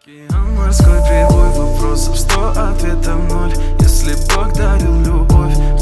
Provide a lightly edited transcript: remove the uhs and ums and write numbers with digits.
Океан, морской прибой, вопросов 100, ответов 0. Если Бог дарил любовь,